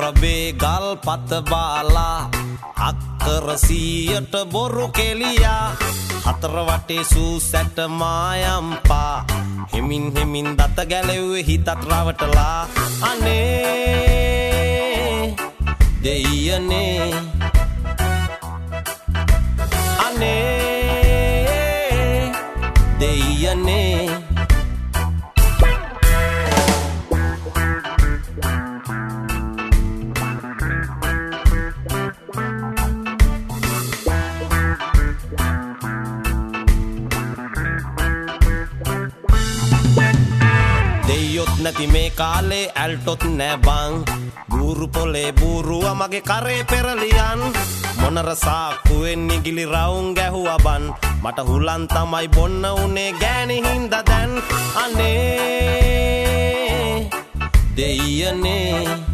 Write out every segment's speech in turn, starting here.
ගල් පත බාලා අක්කර 100ට බොරු කෙලියා හතර වටේ සූසැට මායම්පා හිමින් හිමින් දත ගැලෙව්වේ හිතත් රවටලා අනේ දෙයියනේ අනේ දෙයියනේ දෙයියොත් නැති මේ කාලේ ඇල්ටොත් නෑ බං බූරු පොලේ බූරුව මගේ කරේ පෙරලියන් මොනර සාක්කුවෙන් නිගිලි රවුම් ගැහුවා බන් මට හුලන් තමයි බොන්න උනේ ගෑණි හින්දා දැන් අනේ දෙයියනේ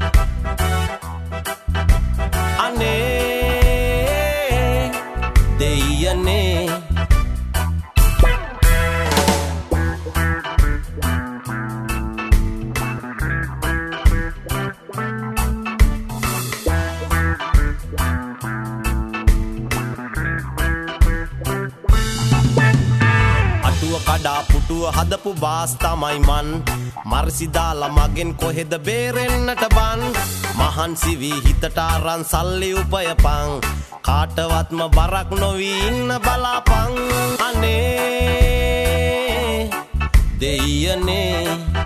අනේ දෙයියනේ කඩා පුටුව හදපු බාස් තමයි මන් මර්සි දාලා මගෙන් කොහෙද බේරෙන්නට බන් මහන්සි වී හිතට අරන් සල්ලි උපයපන් කාටවත්ම බරක් නොවී ඉන්න බලාපන් අනේ දෙයියනේ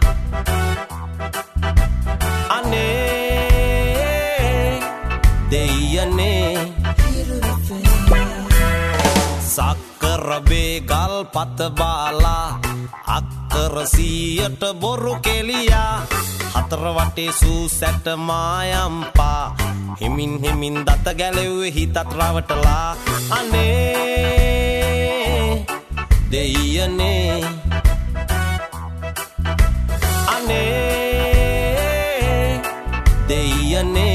අනේ දෙයියනේ සක්කරබේ ගල් පත බාලා අක්කර 100ට බොරු කෙලියා හතර වටේ සූසැට මායම්පා හිමින් හිමින් දත ගැලෙව්වේ හිතත් රවටලා අනේ දෙයියනේ අනේ දෙයියනේ